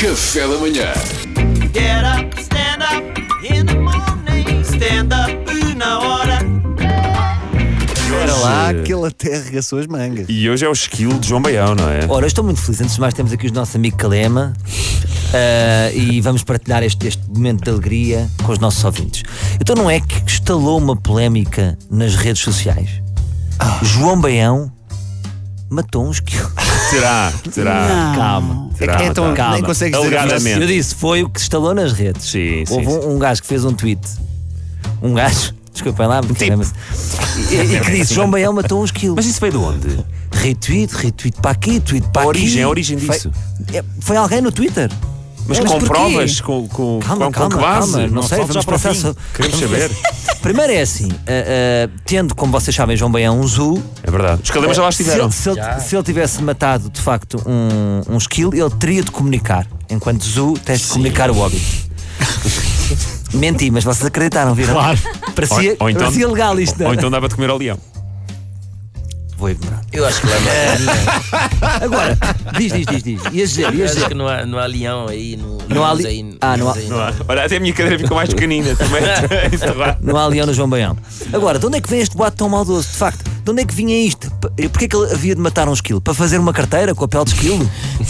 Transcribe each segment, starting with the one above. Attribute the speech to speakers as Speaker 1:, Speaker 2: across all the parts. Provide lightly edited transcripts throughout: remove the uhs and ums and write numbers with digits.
Speaker 1: Café da manhã.
Speaker 2: Get up, stand up in the morning. Stand up na hora.
Speaker 3: Era lá que ele até arregaçou as mangas.
Speaker 4: E hoje é o esquilo de João Baião, não é?
Speaker 5: Ora, eu estou muito feliz. Antes de mais, temos aqui o nosso amigo Calema e vamos partilhar este momento de alegria com os nossos ouvintes. Então, não é que estalou uma polémica nas redes sociais? João Baião matou um esquilo.
Speaker 4: Terá.
Speaker 5: Calma.
Speaker 4: Terá,
Speaker 3: Então
Speaker 5: calma.
Speaker 3: nem consegues dizer
Speaker 4: Alegadamente.
Speaker 5: Eu disse, foi o que estalou nas redes.
Speaker 4: Sim,
Speaker 5: Houve
Speaker 4: sim.
Speaker 5: um gajo que fez um tweet. Um gajo, desculpem lá, porque
Speaker 4: tipo.
Speaker 5: e que disse: João Baião matou um esquilo.
Speaker 4: Mas isso veio de onde?
Speaker 5: Retweet para aqui, tweet para aqui.
Speaker 4: A origem disso.
Speaker 5: Foi alguém no Twitter.
Speaker 4: Mas
Speaker 5: Mas
Speaker 4: com
Speaker 5: porquê?
Speaker 4: provas? Com que base?
Speaker 5: Não sei,
Speaker 4: falte
Speaker 5: vamos
Speaker 4: já para o
Speaker 5: passar.
Speaker 4: fim. Queremos saber.
Speaker 5: Primeiro é assim, tendo, como vocês sabem, João Baião um zoo.
Speaker 4: É verdade. Os Calemas já lá estiveram.
Speaker 5: Se ele tivesse matado de facto um esquilo, ele teria de comunicar. Enquanto zoo, tens de comunicar o óbito. Menti, mas vocês acreditaram, viram?
Speaker 3: Claro.
Speaker 5: Parecia,
Speaker 4: Ou então-
Speaker 5: parecia legal isto, não
Speaker 4: Ou
Speaker 5: é?
Speaker 4: então dava de comer ao leão.
Speaker 5: Vou ignorar.
Speaker 6: Eu acho que lá
Speaker 5: Agora, diz. Ias dizer.
Speaker 6: eu acho que não há leão aí no.
Speaker 5: Não há não há-
Speaker 4: Não há. Olha, até a minha cadeira ficou mais pequenina. Também enterrar.
Speaker 5: Não há leão no João Baião. Agora, de onde é que vem este boato tão maldoso? De facto, de onde é que vinha isto? Porquê é que ele havia de matar um esquilo? Para fazer uma carteira com a pele de esquilo?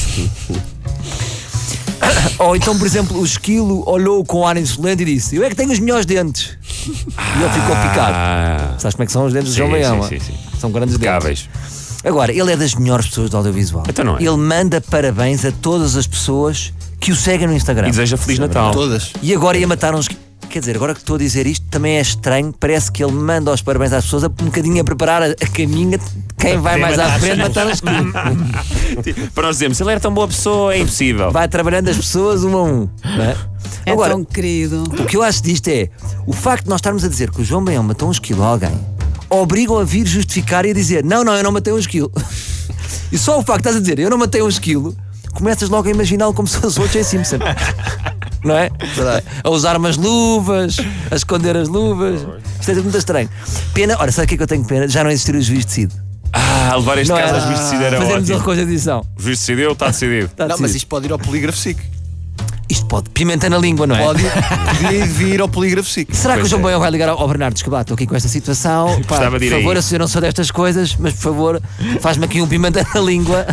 Speaker 5: Ou então, por exemplo, o esquilo olhou com ar insolente e disse: eu é que tenho os melhores dentes. E ele ficou picado. Sabes como é que são os dentes do João Baião?
Speaker 4: Sim.
Speaker 5: São grandes dentes.
Speaker 4: Impecáveis.
Speaker 5: Agora, ele é das melhores pessoas do audiovisual.
Speaker 4: Então não é?
Speaker 5: Ele manda parabéns a todas as pessoas que o seguem no Instagram.
Speaker 4: E deseja Feliz Natal.
Speaker 3: Todas.
Speaker 5: E agora ia matar uns. Quer dizer, agora que estou a dizer isto também é estranho. Parece que ele manda os parabéns às pessoas um bocadinho a preparar a caminha de quem vai mais à frente matar um esquilo.
Speaker 4: Para nós dizermos, se ele era tão boa pessoa, é impossível.
Speaker 5: Vai trabalhando as pessoas um a um, não é?
Speaker 7: É
Speaker 5: Agora,
Speaker 7: tão querido.
Speaker 5: o que eu acho disto é o facto de nós estarmos a dizer que o João Baião matou um esquilo a alguém, obrigam a vir justificar e a dizer: não, eu não matei um esquilo. E só o facto de estás a dizer eu não matei um esquilo, começas logo a imaginá-lo como se fosse o J. Simpson. Não é? A usar umas luvas, a esconder as luvas. Isto é tudo muito estranho. Pena, ora, sabe o que é que eu tenho pena? Já não existir o juiz decidido.
Speaker 4: Levar este
Speaker 5: Não
Speaker 4: caso
Speaker 5: é?
Speaker 4: aos juízes decidiram
Speaker 5: Fazermos a
Speaker 4: ótimo.
Speaker 5: coisa de edição.
Speaker 4: O juiz decidiu, está decidido.
Speaker 5: Está
Speaker 3: Não, mas
Speaker 5: decidido.
Speaker 3: isto pode ir ao polígrafo SIC.
Speaker 5: Isto pode. Pimenta na língua, não é?
Speaker 3: Podia vir ao polígrafo SIC.
Speaker 5: Será que
Speaker 4: Pois
Speaker 5: o João
Speaker 4: é.
Speaker 5: Baião vai ligar ao Bernardo? Desculpa, estou aqui com esta situação. Pá,
Speaker 4: Gostava de ir
Speaker 5: por favor,
Speaker 4: aí.
Speaker 5: eu não sou destas coisas, mas por favor, faz-me aqui um pimenta na língua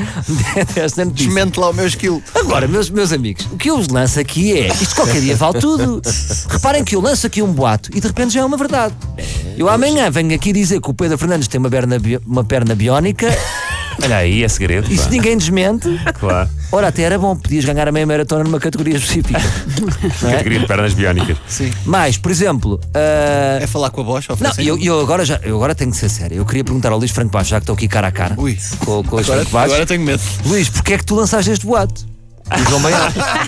Speaker 5: desta notícia.
Speaker 3: Desmente lá o meu esquilo.
Speaker 5: Agora, meus amigos, o que eu vos lanço aqui é isto qualquer dia vale tudo. Reparem que eu lanço aqui um boato e de repente já é uma verdade. Eu amanhã venho aqui dizer que o Pedro Fernandes tem uma perna biónica
Speaker 4: Olha aí, é segredo.
Speaker 5: e se
Speaker 4: pá.
Speaker 5: ninguém desmente,
Speaker 4: Claro.
Speaker 5: ora, até era bom, podias ganhar a meia maratona numa categoria específica. Não é?
Speaker 4: Categoria de pernas biónicas.
Speaker 3: Sim.
Speaker 5: Mas, por exemplo,
Speaker 3: É falar com a Bosch?
Speaker 5: não, eu agora tenho que ser sério. Eu queria perguntar ao Luís Franco Baixo, já que estou aqui cara a cara
Speaker 3: Ui.
Speaker 5: com o Luís Franco Baixo.
Speaker 3: Agora tenho medo.
Speaker 5: Luís, porquê é que tu lançaste este boato? O João Baião.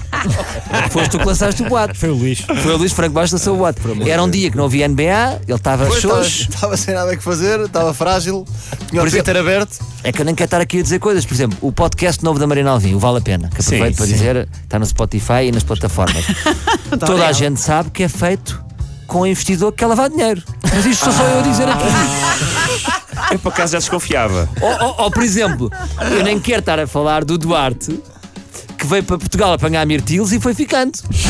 Speaker 5: Foste tu que lançaste o boato.
Speaker 8: Foi o Luís.
Speaker 5: Foi o Luís Franco Baixo que lançou o boato. Era um dia que não havia NBA, ele estava xoxo.
Speaker 3: Estava sem nada que fazer, estava frágil, tinha o
Speaker 5: Por
Speaker 3: Twitter aberto.
Speaker 5: É que eu nem quero estar aqui a dizer coisas. Por exemplo, o podcast novo da Marina Alvim, o Vale a Pena, que
Speaker 4: Sim,
Speaker 5: aproveito para
Speaker 4: sim.
Speaker 5: dizer, está no Spotify e nas plataformas. Toda a gente sabe que é feito com o investidor que quer lavar dinheiro. Mas isto sou só eu a dizer aqui.
Speaker 4: Eu por acaso já desconfiava.
Speaker 5: Ou, por exemplo, eu nem quero estar a falar do Duarte, que veio para Portugal apanhar mirtilos e foi ficando.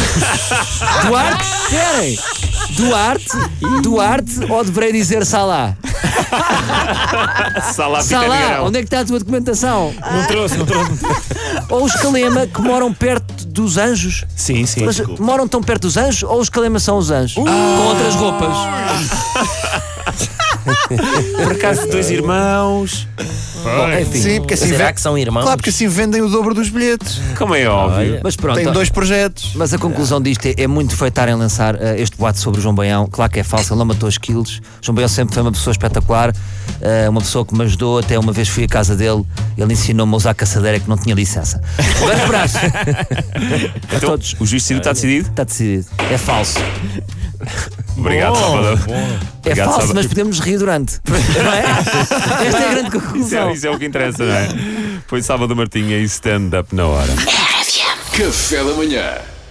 Speaker 5: Duarte, esperem. Duarte, ou deverei dizer Salá?
Speaker 4: Salá
Speaker 5: Salá, onde é que está a tua documentação?
Speaker 8: Não trouxe.
Speaker 5: Ou os Calema que moram perto dos anjos?
Speaker 4: Sim.
Speaker 5: Mas moram tão perto dos anjos ou os Calema são os anjos? Com outras roupas.
Speaker 4: Por acaso, dois irmãos.
Speaker 5: Bom, enfim.
Speaker 3: Sim, porque assim
Speaker 6: Será que são irmãos?
Speaker 3: Claro, porque assim vendem o dobro dos bilhetes.
Speaker 4: Como é óbvio.
Speaker 5: Mas pronto.
Speaker 3: Tem 2 projetos.
Speaker 5: Mas a conclusão disto é muito defeitarem lançar este boato sobre o João Baião. Claro que é falso, ele não matou os quilos. João Baião sempre foi uma pessoa espetacular, uma pessoa que me ajudou. Até uma vez fui à casa dele, ele ensinou-me a usar caçadeira que não tinha licença. Um grande abraço a
Speaker 4: Então,
Speaker 5: todos.
Speaker 4: o juiz decidido está decidido?
Speaker 5: Está decidido. É falso.
Speaker 4: Obrigado, Salvador.
Speaker 5: É
Speaker 4: Obrigado,
Speaker 5: falso,
Speaker 4: Salvador.
Speaker 5: mas podemos nos rir durante. Não é? Esta é a grande conclusão.
Speaker 4: Isso é o que interessa, não é? Foi Salvador Martinha e stand-up na hora.
Speaker 1: Café da manhã.